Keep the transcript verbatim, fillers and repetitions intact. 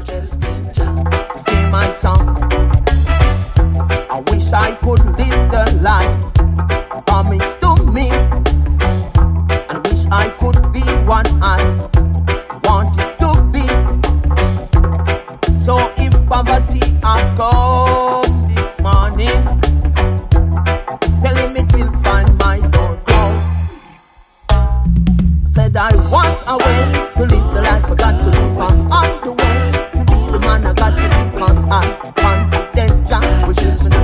trust in Jah. Sing my song. I wish I could live the life promised to me, and wish I could be what I wanted to be. So if poverty had come this morning, telling me till find my door closed. Said I was away to live the life I got to live. I'm on the way to be the man I got to be, cause I'm confident Jah will give me